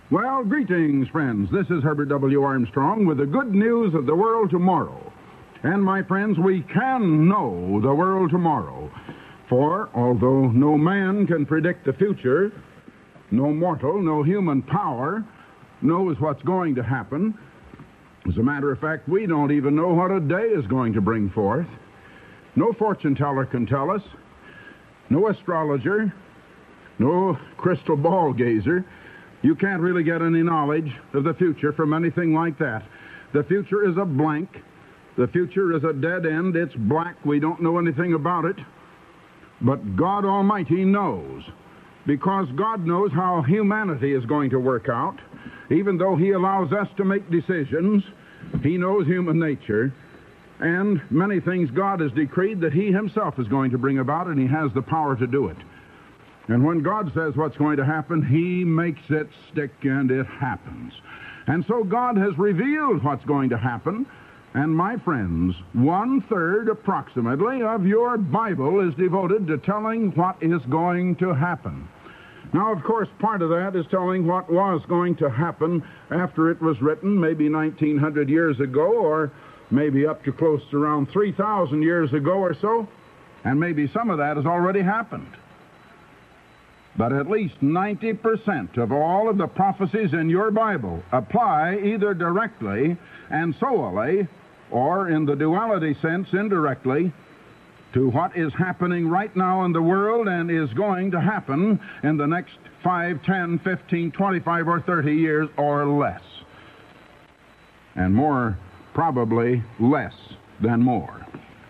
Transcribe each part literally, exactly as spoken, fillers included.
Well, greetings, friends. This is Herbert W. Armstrong with the good news of the world tomorrow. And, my friends, we can know the world tomorrow. For, although no man can predict the future, no mortal, no human power knows what's going to happen. As a matter of fact, we don't even know what a day is going to bring forth. No fortune teller can tell us. No astrologer. No crystal ball gazer. You can't really get any knowledge of the future from anything like that. The future is a blank. The future is a dead end. It's black. We don't know anything about it. But God Almighty knows, because God knows how humanity is going to work out. Even though He allows us to make decisions, He knows human nature. And many things God has decreed that He Himself is going to bring about, and He has the power to do it. And when God says what's going to happen, He makes it stick, and it happens. And so God has revealed what's going to happen. And my friends, one-third approximately of your Bible is devoted to telling what is going to happen. Now, of course, part of that is telling what was going to happen after it was written, maybe nineteen hundred years ago, or maybe up to close to around three thousand years ago or so. And maybe some of that has already happened. But at least ninety percent of all of the prophecies in your Bible apply either directly and solely, or in the duality sense indirectly, to what is happening right now in the world and is going to happen in the next five, ten, fifteen, twenty-five, or thirty years or less. And more, probably less than more.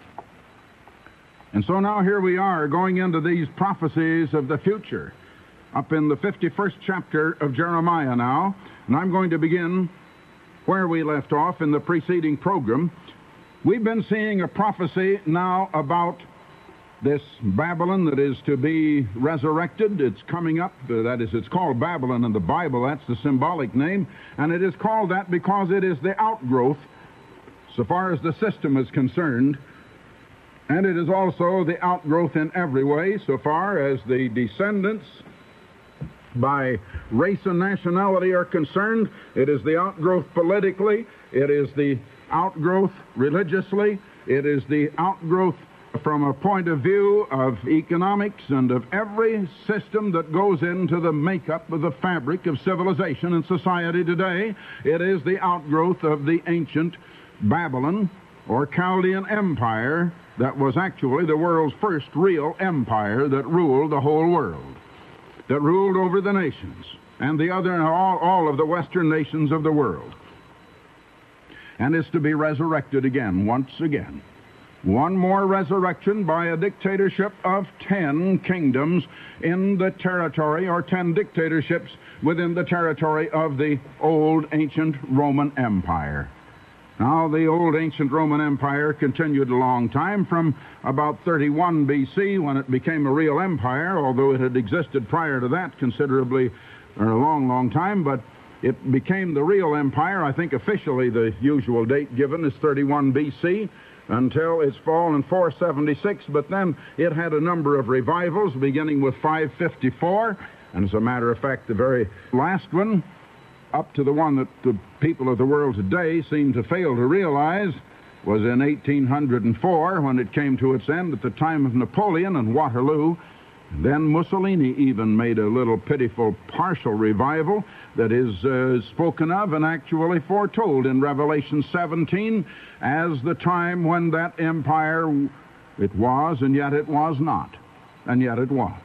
And so now here we are going into these prophecies of the future, up in the fifty-first chapter of Jeremiah now, and I'm going to begin where we left off in the preceding program. We've been seeing a prophecy now about this Babylon that is to be resurrected. It's coming up. Uh, that is, it's called Babylon in the Bible. That's the symbolic name. And it is called that because it is the outgrowth, so far as the system is concerned. And it is also the outgrowth in every way, so far as the descendants by race and nationality are concerned. It is the outgrowth politically. It is the outgrowth religiously. It is the outgrowth from a point of view of economics and of every system that goes into the makeup of the fabric of civilization and society today. It is the outgrowth of the ancient Babylon or Chaldean Empire that was actually the world's first real empire that ruled the whole world, that ruled over the nations and the other, all, all of the Western nations of the world, and is to be resurrected again, once again. One more resurrection by a dictatorship of ten kingdoms in the territory, or ten dictatorships within the territory of the old ancient Roman Empire. Now, the old ancient Roman Empire continued a long time, from about thirty-one B C, when it became a real empire, although it had existed prior to that considerably, or a long, long time, but it became the real empire. I think officially the usual date given is thirty-one B C, until its fall in four seventy-six, but then it had a number of revivals, beginning with five fifty-four, and as a matter of fact, the very last one, up to the one that the people of the world today seem to fail to realize, was in eighteen oh four, when it came to its end at the time of Napoleon and Waterloo. Then Mussolini even made a little pitiful partial revival that is uh, spoken of and actually foretold in Revelation seventeen as the time when that empire, it was, and yet it was not, and yet it was.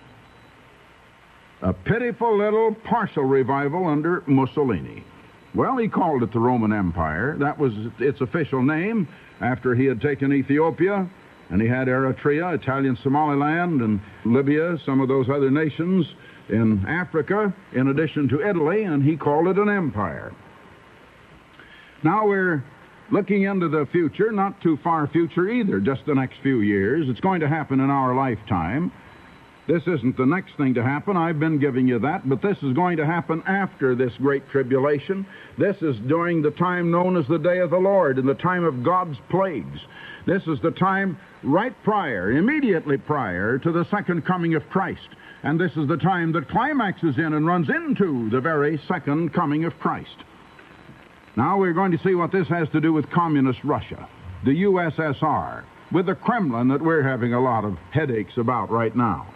A pitiful little partial revival under Mussolini. Well, he called it the Roman Empire. That was its official name after he had taken Ethiopia, and he had Eritrea, Italian Somaliland, and Libya, some of those other nations in Africa, in addition to Italy, and he called it an empire. Now we're looking into the future, not too far future either, just the next few years. It's going to happen in our lifetime. This isn't the next thing to happen. I've been giving you that, but this is going to happen after this great tribulation. This is during the time known as the day of the Lord, in the time of God's plagues. This is the time right prior, immediately prior to the second coming of Christ. And this is the time that climaxes in and runs into the very second coming of Christ. Now we're going to see what this has to do with communist Russia, the U S S R, with the Kremlin that we're having a lot of headaches about right now.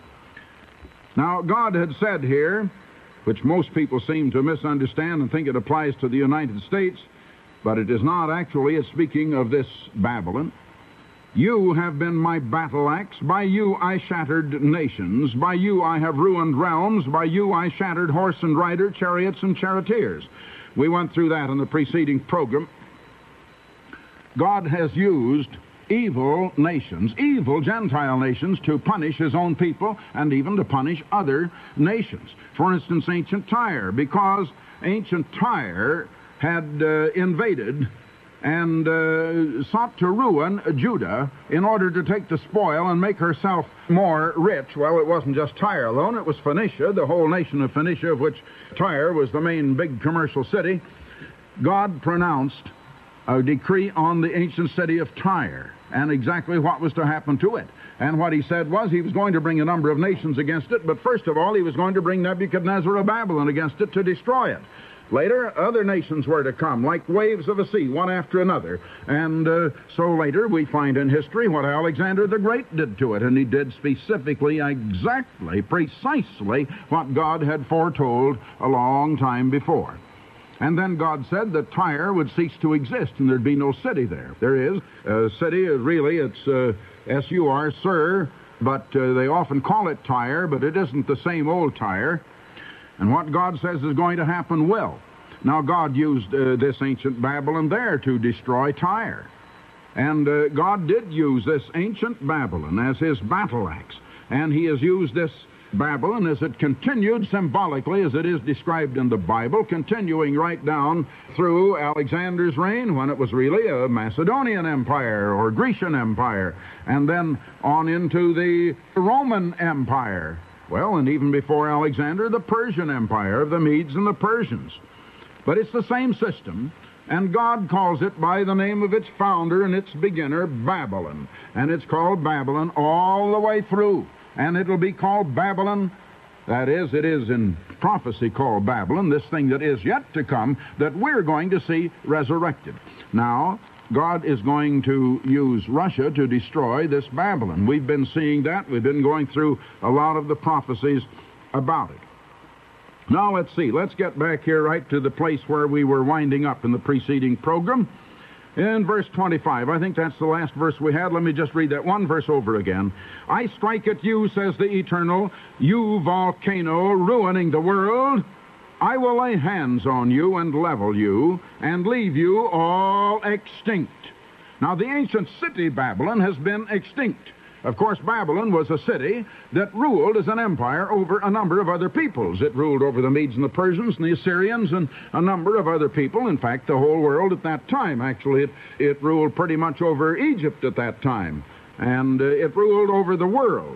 Now, God had said here, which most people seem to misunderstand and think it applies to the United States, but it is not actually. It's speaking of this Babylon. You have been my battle axe. By you I shattered nations. By you I have ruined realms. By you I shattered horse and rider, chariots and charioteers. We went through that in the preceding program. God has used evil nations, evil Gentile nations, to punish his own people and even to punish other nations. For instance, ancient Tyre, because ancient Tyre had uh, invaded and uh, sought to ruin Judah in order to take the spoil and make herself more rich. Well, it wasn't just Tyre alone, it was Phoenicia, the whole nation of Phoenicia, of which Tyre was the main big commercial city. God pronounced a decree on the ancient city of Tyre and exactly what was to happen to it. And what he said was he was going to bring a number of nations against it, but first of all he was going to bring Nebuchadnezzar of Babylon against it to destroy it. Later, other nations were to come, like waves of a sea, one after another. And uh, so later we find in history what Alexander the Great did to it, and he did specifically, exactly, precisely what God had foretold a long time before. And then God said that Tyre would cease to exist and there'd be no city there. There is a city, really, it's uh, S U R, Sur, but uh, they often call it Tyre, but it isn't the same old Tyre. And what God says is going to happen will. Now, God used uh, this ancient Babylon there to destroy Tyre. And uh, God did use this ancient Babylon as his battle axe. And he has used this Babylon as it continued symbolically, as it is described in the Bible, continuing right down through Alexander's reign, when it was really a Macedonian Empire or Grecian Empire, and then on into the Roman Empire. Well, and even before Alexander, the Persian Empire of the Medes and the Persians. But it's the same system, and God calls it by the name of its founder and its beginner, Babylon. And it's called Babylon all the way through. And it'll be called Babylon, that is, it is in prophecy called Babylon, this thing that is yet to come, that we're going to see resurrected. Now, God is going to use Russia to destroy this Babylon. We've been seeing that. We've been going through a lot of the prophecies about it. Now, let's see. Let's get back here right to the place where we were winding up in the preceding program. In verse twenty-five, I think that's the last verse we had. Let me just read that one verse over again. I strike at you, says the Eternal, you volcano ruining the world. I will lay hands on you and level you and leave you all extinct. Now, the ancient city Babylon has been extinct. Of course, Babylon was a city that ruled as an empire over a number of other peoples. It ruled over the Medes and the Persians and the Assyrians and a number of other people. In fact, the whole world at that time. Actually, it, it ruled pretty much over Egypt at that time. And uh, it ruled over the world.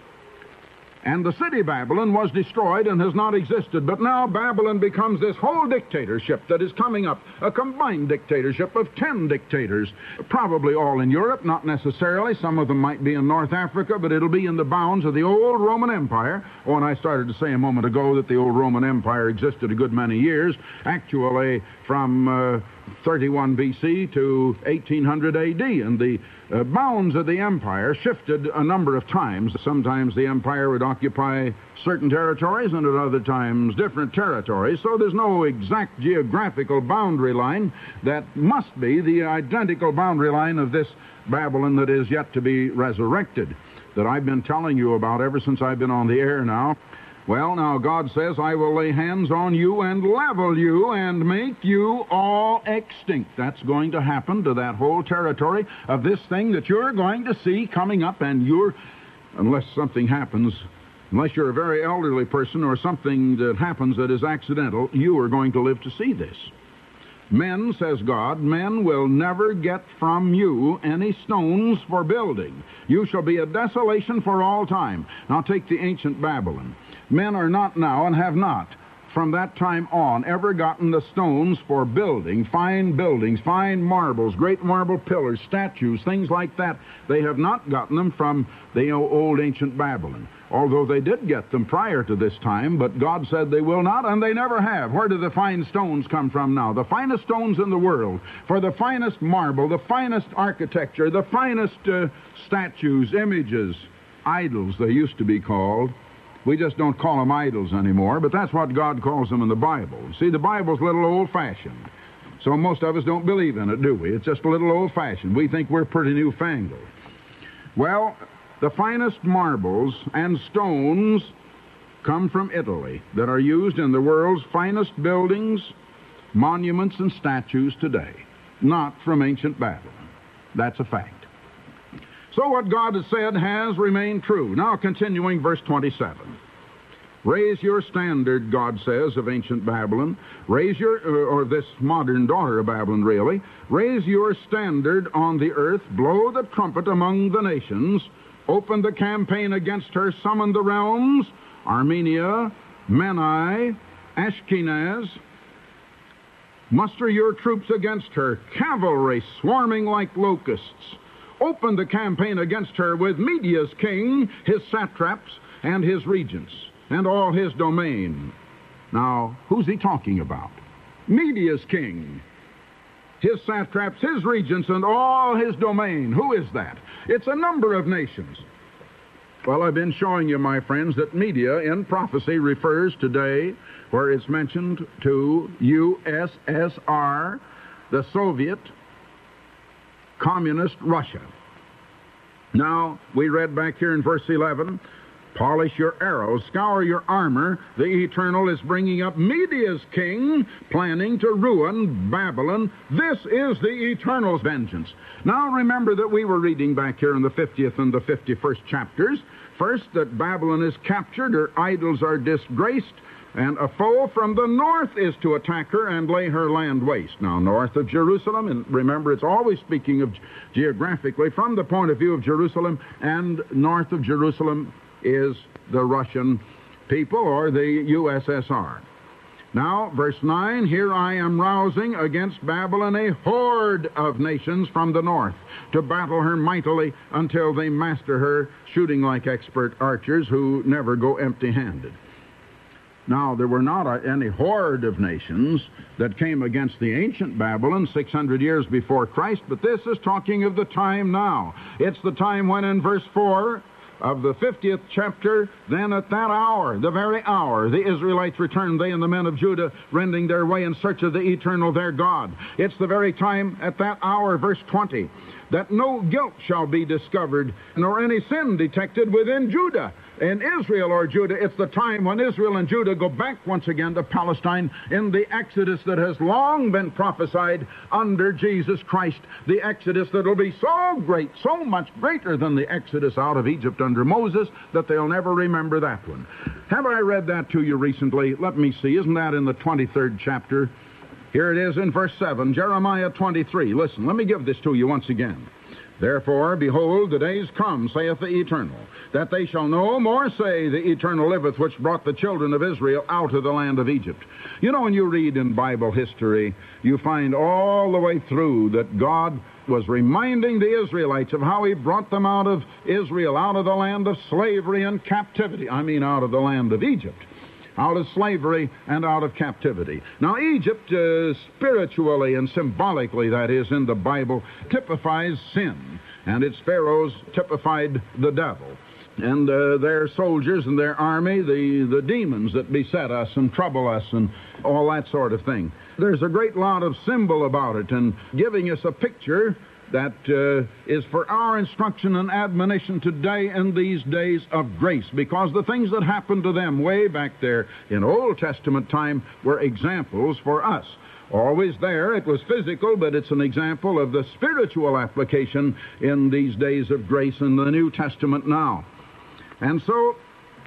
And the city Babylon was destroyed and has not existed. But now Babylon becomes this whole dictatorship that is coming up, a combined dictatorship of ten dictators, probably all in Europe, not necessarily. Some of them might be in North Africa, but it'll be in the bounds of the old Roman Empire. Oh, and I started to say a moment ago that the old Roman Empire existed a good many years, actually from uh, thirty-one B C to eighteen hundred A D, and the uh, bounds of the empire shifted a number of times. Sometimes the empire would occupy certain territories, and at other times different territories, so there's no exact geographical boundary line that must be the identical boundary line of this Babylon that is yet to be resurrected, that I've been telling you about ever since I've been on the air now. Well, now God says, I will lay hands on you and level you and make you all extinct. That's going to happen to that whole territory of this thing that you're going to see coming up, and you're, unless something happens, unless you're a very elderly person or something that happens that is accidental, you are going to live to see this. Men, says God, men will never get from you any stones for building. You shall be a desolation for all time. Now take the ancient Babylon. Men are not now and have not from that time on ever gotten the stones for building, fine buildings, fine marbles, great marble pillars, statues, things like that. They have not gotten them from the old ancient Babylon. although they did get them prior to this time, but God said they will not, and they never have. Where do the fine stones come from now? The finest stones in the world, for the finest marble, the finest architecture, the finest uh, statues, images, idols they used to be called. We just don't call them idols anymore, but that's what God calls them in the Bible. See, the Bible's a little old-fashioned, so most of us don't believe in it, do we? It's just a little old-fashioned. We think we're pretty newfangled. Well, the finest marbles and stones come from Italy that are used in the world's finest buildings, monuments, and statues today, not from ancient Babylon. That's a fact. So what God has said has remained true. Now, continuing verse twenty-seven. Raise your standard, God says, of ancient Babylon. Raise your, or this modern daughter of Babylon, really. Raise your standard on the earth. Blow the trumpet among the nations. Open the campaign against her. Summon the realms. Armenia, Menai, Ashkenaz. Muster your troops against her. Cavalry swarming like locusts. Open the campaign against her with Media's king, his satraps, and his regents, and all his domain. Now, who's he talking about? Media's king, his satraps, his regents, and all his domain. Who is that? It's a number of nations. Well, I've been showing you, my friends, that Media in prophecy refers today, where it's mentioned, to U S S R, the Soviet Communist Russia. Now, we read back here in verse eleven, polish your arrows, scour your armor. The Eternal is bringing up Media's king, planning to ruin Babylon. This is the Eternal's vengeance. Now, remember that we were reading back here in the fiftieth and the fifty-first chapters. First, that Babylon is captured, her idols are disgraced, and a foe from the north is to attack her and lay her land waste. Now, north of Jerusalem, and remember, it's always speaking of geographically from the point of view of Jerusalem, and north of Jerusalem is the Russian people, or the U S S R. Now, verse nine, here I am rousing against Babylon a horde of nations from the north to battle her mightily until they master her, shooting like expert archers who never go empty-handed. Now, there were not a, any horde of nations that came against the ancient Babylon six hundred years before Christ, but this is talking of the time now. It's the time when in verse four of the fiftieth chapter, then at that hour, the very hour, the Israelites returned, they and the men of Judah, rending their way in search of the Eternal their God. It's the very time at that hour, verse twenty, that no guilt shall be discovered, nor any sin detected within Judah. In Israel or Judah, it's the time when Israel and Judah go back once again to Palestine in the Exodus that has long been prophesied under Jesus Christ. The Exodus that will be so great, so much greater than the Exodus out of Egypt under Moses, that they'll never remember that one. Have I read that to you recently? Let me see. Isn't that in the twenty-third chapter? Here it is in verse seven, Jeremiah twenty-three. Listen, let me give this to you once again. Therefore, behold, the days come, saith the Eternal, that they shall no more say, the Eternal liveth, which brought the children of Israel out of the land of Egypt. You know, when you read in Bible history, you find all the way through that God was reminding the Israelites of how he brought them out of Israel, out of the land of slavery and captivity. I mean, out of the land of Egypt. Out of slavery and out of captivity. Now, Egypt, uh, spiritually and symbolically, that is, in the Bible, typifies sin. And its pharaohs typified the devil. And uh, their soldiers and their army, the, the demons that beset us and trouble us and all that sort of thing. There's a great lot of symbol about it, and giving us a picture that uh, is for our instruction and admonition today in these days of grace, because the things that happened to them way back there in Old Testament time were examples for us. Always there, it was physical, but it's an example of the spiritual application in these days of grace in the New Testament now. And so,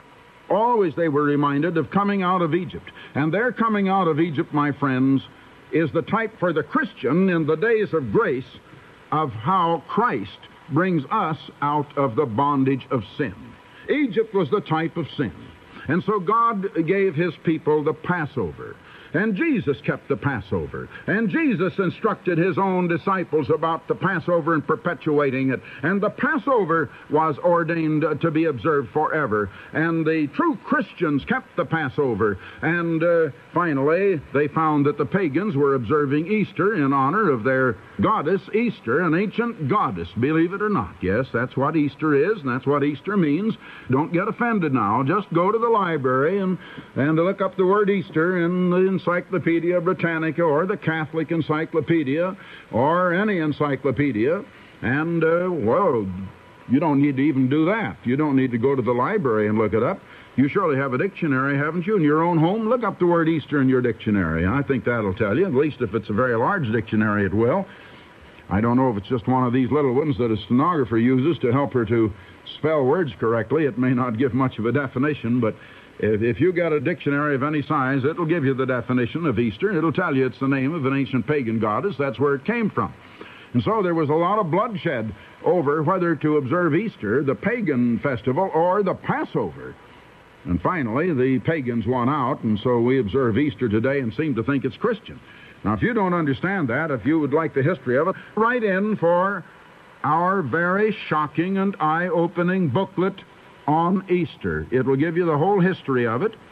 always they were reminded of coming out of Egypt. And their coming out of Egypt, my friends, is the type for the Christian in the days of grace of how Christ brings us out of the bondage of sin. Egypt was the type of sin. And so God gave his people the Passover. And Jesus kept the Passover. And Jesus instructed his own disciples about the Passover and perpetuating it. And the Passover was ordained to be observed forever. And the true Christians kept the Passover. And uh, finally, they found that the pagans were observing Easter in honor of their goddess Easter, an ancient goddess, believe it or not. Yes, that's what Easter is, and that's what Easter means. Don't get offended now. Just go to the library and, and look up the word Easter in the Encyclopedia Britannica or the Catholic Encyclopedia or any encyclopedia. And, uh, well, you don't need to even do that. You don't need to go to the library and look it up. You surely have a dictionary, haven't you, in your own home? Look up the word Easter in your dictionary. I think that'll tell you. At least if it's a very large dictionary, it will. I don't know if it's just one of these little ones that a stenographer uses to help her to spell words correctly. It may not give much of a definition, but if, if you got a dictionary of any size, it'll give you the definition of Easter. It'll tell you it's the name of an ancient pagan goddess. That's where it came from. And so there was a lot of bloodshed over whether to observe Easter, the pagan festival, or the Passover. And finally, the pagans won out, and so we observe Easter today and seem to think it's Christian. Now, if you don't understand that, if you would like the history of it, write in for our very shocking and eye-opening booklet on Easter. It will give you the whole history of it,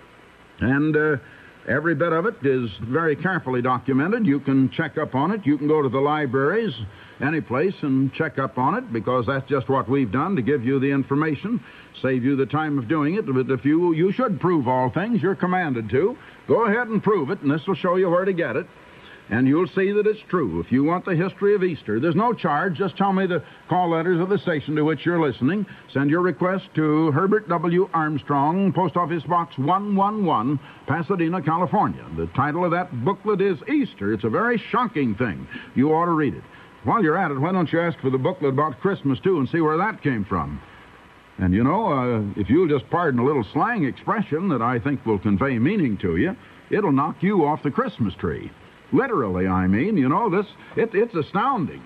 and uh, every bit of it is very carefully documented. You can check up on it. You can go to the libraries, any place, and check up on it, because that's just what we've done to give you the information, save you the time of doing it. But if you, you should prove all things, you're commanded to. Go ahead and prove it, and this will show you where to get it. And you'll see that it's true. If you want the history of Easter, there's no charge. Just tell me the call letters of the station to which you're listening. Send your request to Herbert W. Armstrong, Post Office Box one one one, Pasadena, California. The title of that booklet is Easter. It's a very shocking thing. You ought to read it. While you're at it, why don't you ask for the booklet about Christmas, too, and see where that came from? And, you know, uh, if you'll just pardon a little slang expression that I think will convey meaning to you, it'll knock you off the Christmas tree. Literally, I mean, you know, this it, it's astounding.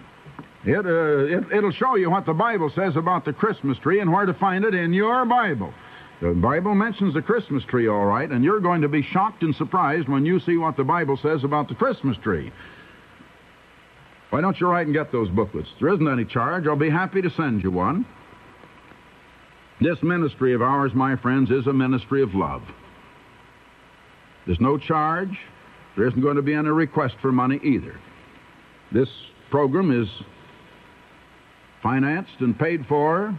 It, uh, it, it'll show you what the Bible says about the Christmas tree and where to find it in your Bible. The Bible mentions the Christmas tree, all right, and you're going to be shocked and surprised when you see what the Bible says about the Christmas tree. Why don't you write and get those booklets? There isn't any charge. I'll be happy to send you one. This ministry of ours, my friends, is a ministry of love. There's no charge. There isn't going to be any request for money either. This program is financed and paid for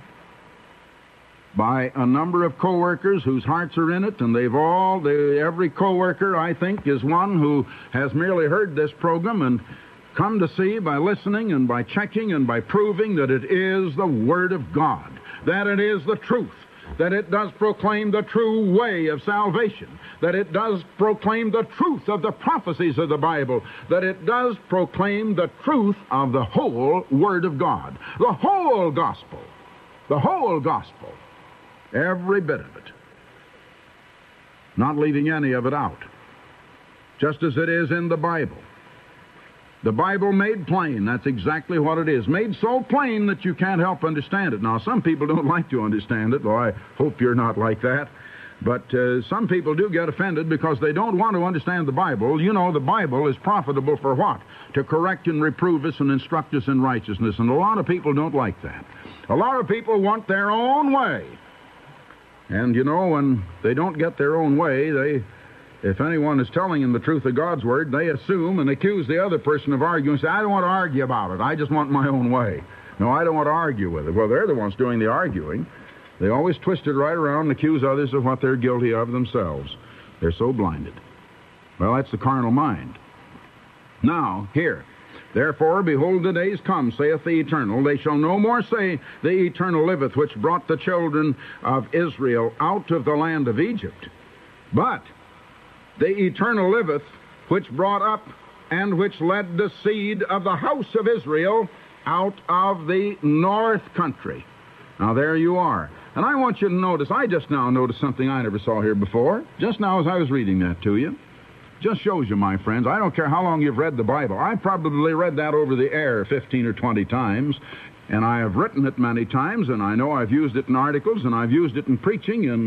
by a number of co-workers whose hearts are in it, and they've all, they, every co-worker, I think, is one who has merely heard this program and come to see by listening and by checking and by proving that it is the Word of God, that it is the truth, that it does proclaim the true way of salvation, that it does proclaim the truth of the prophecies of the Bible, that it does proclaim the truth of the whole Word of God, the whole gospel, the whole gospel, every bit of it, not leaving any of it out, just as it is in the Bible. The Bible made plain, that's exactly what it is. Made so plain that you can't help understand it. Now, some people don't like to understand it, though I hope you're not like that. But uh, some people do get offended because they don't want to understand the Bible. You know, the Bible is profitable for what? To correct and reprove us and instruct us in righteousness. And a lot of people don't like that. A lot of people want their own way. And, you know, when they don't get their own way, they... If anyone is telling them the truth of God's Word, they assume and accuse the other person of arguing and say, I don't want to argue about it. I just want my own way. No, I don't want to argue with it. Well, they're the ones doing the arguing. They always twist it right around and accuse others of what they're guilty of themselves. They're so blinded. Well, that's the carnal mind. Now, here. Therefore, behold, the days come, saith the Eternal. They shall no more say, the Eternal liveth, which brought the children of Israel out of the land of Egypt. But the Eternal liveth, which brought up and which led the seed of the house of Israel out of the north country. Now, there you are. And I want you to notice, I just now noticed something I never saw here before, just now as I was reading that to you. Just shows you, my friends, I don't care how long you've read the Bible. I probably read that over the air fifteen or twenty times, and I have written it many times, and I know I've used it in articles, and I've used it in preaching, and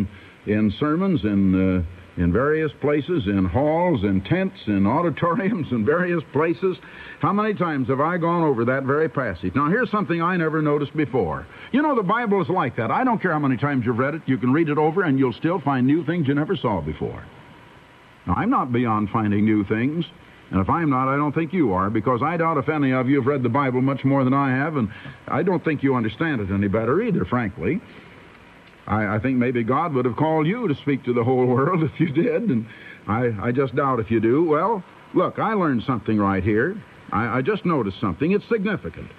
in sermons, in uh, in various places, in halls, in tents, in auditoriums, in various places. How many times have I gone over that very passage? Now, here's something I never noticed before. You know, the Bible is like that. I don't care how many times you've read it. You can read it over, and you'll still find new things you never saw before. Now, I'm not beyond finding new things. And if I'm not, I don't think you are, because I doubt if any of you have read the Bible much more than I have, and I don't think you understand it any better either, frankly. I, I think maybe God would have called you to speak to the whole world if you did, and I, I just doubt if you do. Well, look, I learned something right here. I, I just noticed something. It's significant.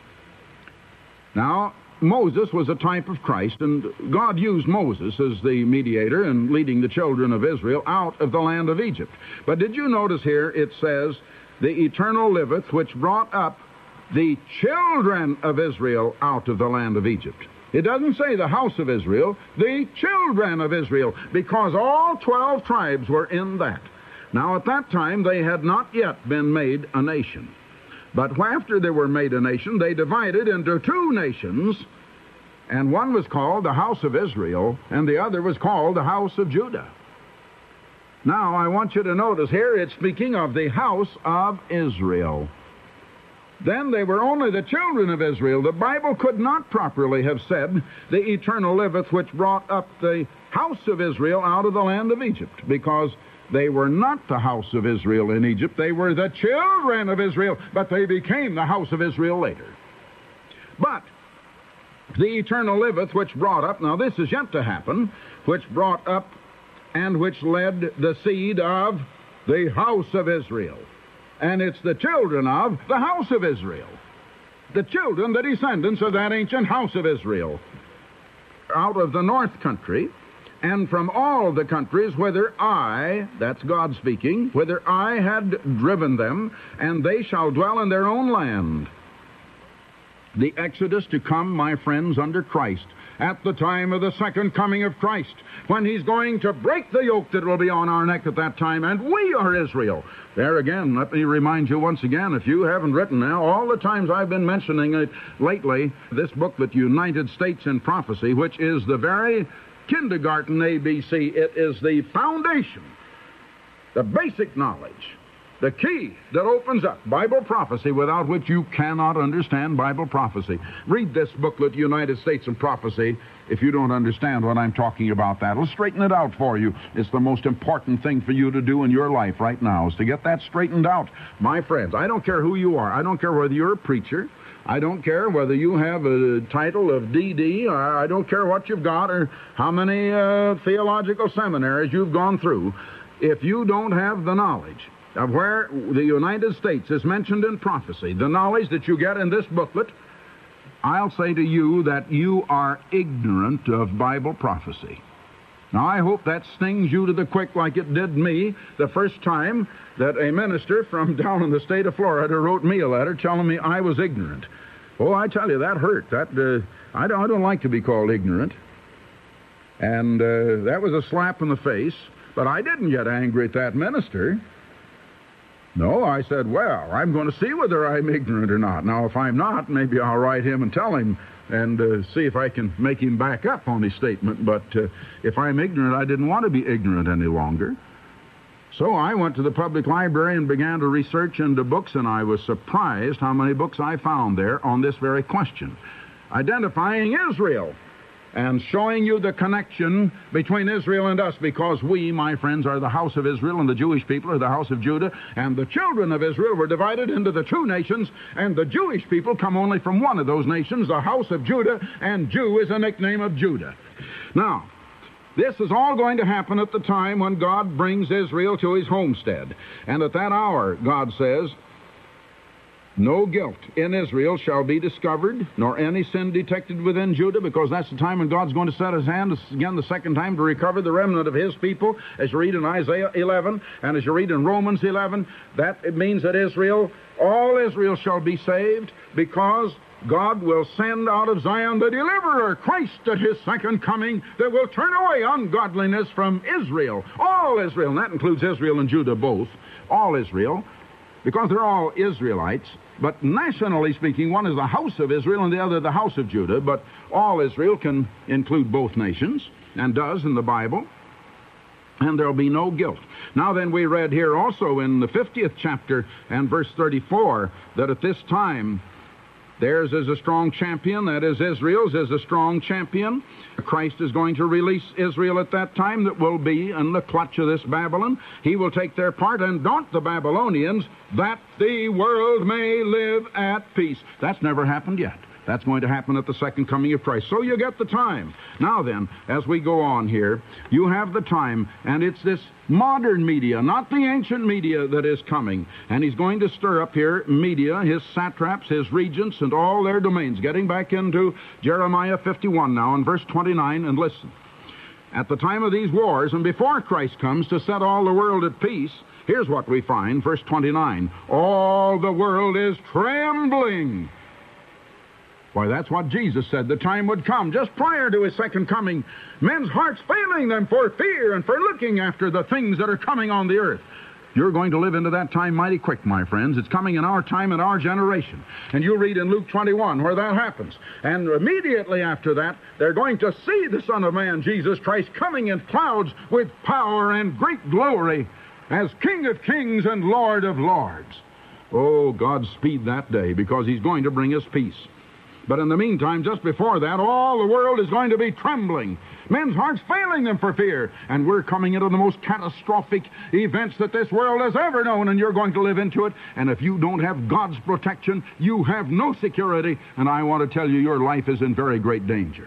Now, Moses was a type of Christ, and God used Moses as the mediator in leading the children of Israel out of the land of Egypt. But did you notice here it says, the Eternal liveth, which brought up the children of Israel out of the land of Egypt. It doesn't say the house of Israel, the children of Israel, because all twelve tribes were in that. Now, at that time, they had not yet been made a nation. But after they were made a nation, they divided into two nations, and one was called the house of Israel, and the other was called the house of Judah. Now, I want you to notice here, it's speaking of the house of Israel. Then they were only the children of Israel. The Bible could not properly have said, the Eternal liveth, which brought up the house of Israel out of the land of Egypt, because they were not the house of Israel in Egypt. They were the children of Israel, but they became the house of Israel later. But the Eternal liveth, which brought up, now this is yet to happen, which brought up and which led the seed of the house of Israel. And it's the children of the house of Israel. The children, the descendants of that ancient house of Israel. Out of the north country, and from all the countries whither I, that's God speaking, whither I had driven them, and they shall dwell in their own land. The Exodus to come, my friends, under Christ, at the time of the second coming of Christ, when He's going to break the yoke that will be on our neck at that time, and we are Israel. There again, let me remind you once again, if you haven't written now, all the times I've been mentioning it lately, this booklet, United States in Prophecy, which is the very kindergarten A B C, it is the foundation, the basic knowledge, the key that opens up Bible prophecy, without which you cannot understand Bible prophecy. Read this booklet, United States in Prophecy, if you don't understand what I'm talking about. That'll straighten it out for you. It's the most important thing for you to do in your life right now, is to get that straightened out. My friends, I don't care who you are. I don't care whether you're a preacher. I don't care whether you have a title of D D, or I don't care what you've got, or how many uh, theological seminaries you've gone through. If you don't have the knowledge of where the United States is mentioned in prophecy, the knowledge that you get in this booklet, I'll say to you that you are ignorant of Bible prophecy. Now, I hope that stings you to the quick like it did me the first time that a minister from down in the state of Florida wrote me a letter telling me I was ignorant. Oh, I tell you, that hurt. That uh, I, don't, I don't like to be called ignorant. And uh, that was a slap in the face. But I didn't get angry at that minister. No, I said, well, I'm going to see whether I'm ignorant or not. Now, if I'm not, maybe I'll write him and tell him and uh, see if I can make him back up on his statement. But uh, if I'm ignorant, I didn't want to be ignorant any longer. So I went to the public library and began to research into books, and I was surprised how many books I found there on this very question, identifying Israel and showing you the connection between Israel and us, because we, my friends, are the house of Israel, and the Jewish people are the house of Judah, and the children of Israel were divided into the two nations, and the Jewish people come only from one of those nations, the house of Judah, and Jew is a nickname of Judah. Now, this is all going to happen at the time when God brings Israel to His homestead, and at that hour, God says, no guilt in Israel shall be discovered, nor any sin detected within Judah, because that's the time when God's going to set His hand again the second time to recover the remnant of His people, as you read in Isaiah eleven, and as you read in Romans eleven. That it means that Israel, all Israel shall be saved, because God will send out of Zion the deliverer, Christ, at His second coming, that will turn away ungodliness from Israel. All Israel, and that includes Israel and Judah both, all Israel, because they're all Israelites. But nationally speaking, one is the house of Israel and the other the house of Judah. But all Israel can include both nations, and does in the Bible. and there'll be no guilt. Now then, we read here also in the fiftieth chapter and verse thirty-four that at this time theirs is a strong champion, that is, Israel's is a strong champion. Christ is going to release Israel at that time that will be in the clutch of this Babylon. He will take their part and daunt the Babylonians that the world may live at peace. That's never happened yet. That's going to happen at the second coming of Christ. So you get the time. Now then, as we go on here, you have the time, and it's this modern media, not the ancient media, that is coming. And he's going to stir up here media, his satraps, his regents, and all their domains. Getting back into Jeremiah fifty-one now, in verse twenty-nine, and listen. At the time of these wars, and before Christ comes to set all the world at peace, here's what we find, verse twenty-nine. All the world is trembling. Why, that's what Jesus said the time would come, just prior to his second coming. Men's hearts failing them for fear and for looking after the things that are coming on the earth. You're going to live into that time mighty quick, my friends. It's coming in our time and our generation. And you read in Luke twenty-one where that happens. And immediately after that, they're going to see the Son of Man, Jesus Christ, coming in clouds with power and great glory as King of kings and Lord of lords. Oh, God speed that day, because he's going to bring us peace. But in the meantime, just before that, all the world is going to be trembling. Men's hearts failing them for fear. And we're coming into the most catastrophic events that this world has ever known, and you're going to live into it. And if you don't have God's protection, you have no security. And I want to tell you, your life is in very great danger.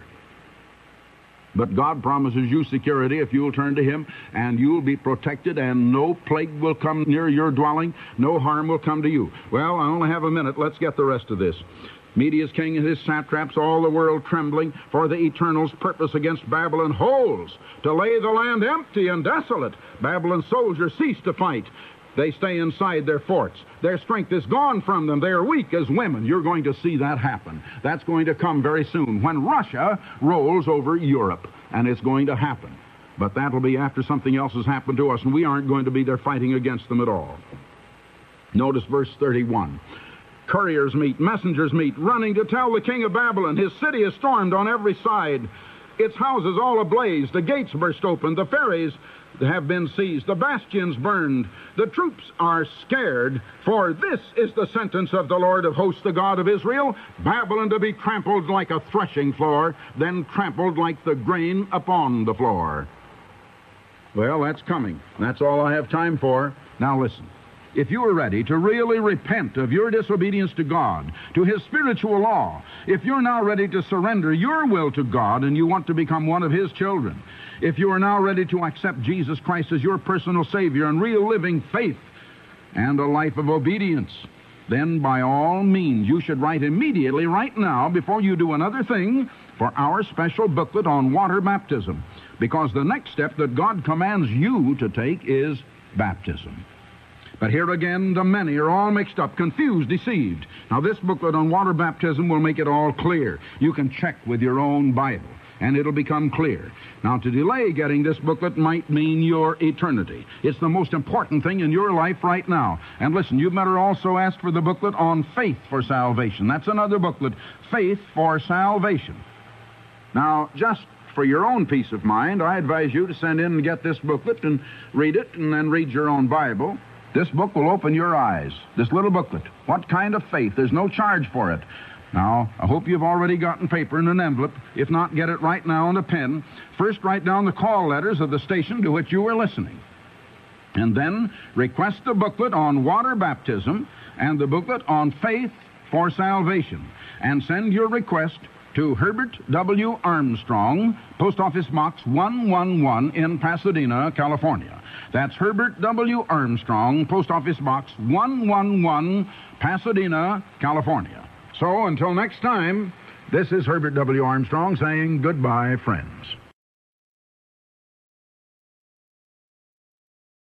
But God promises you security if you'll turn to him, and you'll be protected, and no plague will come near your dwelling. No harm will come to you. Well, I only have a minute. Let's get the rest of this. Media's king and his satraps, all the world trembling, for the Eternal's purpose against Babylon holds, to lay the land empty and desolate. Babylon's soldiers cease to fight. They stay inside their forts. Their strength is gone from them. They are weak as women. You're going to see that happen. That's going to come very soon, when Russia rolls over Europe, and it's going to happen. But that'll be after something else has happened to us, and we aren't going to be there fighting against them at all. Notice verse thirty-one. Couriers meet, messengers meet, running to tell the king of Babylon his city is stormed on every side, its houses all ablaze, the gates burst open, the ferries have been seized, the bastions burned, the troops are scared, for this is the sentence of the Lord of hosts, the God of Israel, Babylon to be trampled like a threshing floor, then trampled like the grain upon the floor. Well, that's coming. That's all I have time for. Now listen. If you are ready to really repent of your disobedience to God, to his spiritual law, if you're now ready to surrender your will to God and you want to become one of his children, if you are now ready to accept Jesus Christ as your personal Savior and real living faith and a life of obedience, then by all means you should write immediately right now, before you do another thing, for our special booklet on water baptism, because the next step that God commands you to take is baptism. But here again, the many are all mixed up, confused, deceived. Now, this booklet on water baptism will make it all clear. You can check with your own Bible, and it'll become clear. Now, to delay getting this booklet might mean your eternity. It's the most important thing in your life right now. And listen, you better also ask for the booklet on faith for salvation. That's another booklet, Faith for Salvation. Now, just for your own peace of mind, I advise you to send in and get this booklet and read it, and then read your own Bible. This book will open your eyes. This little booklet. What kind of faith? There's no charge for it. Now, I hope you've already gotten paper and an envelope. If not, get it right now and a pen. First, write down the call letters of the station to which you were listening. And then request the booklet on water baptism and the booklet on faith for salvation. And send your request to Herbert W. Armstrong, Post Office Box one one one in Pasadena, California. That's Herbert W. Armstrong, Post Office Box one one one, Pasadena, California. So, until next time, this is Herbert W. Armstrong saying goodbye, friends.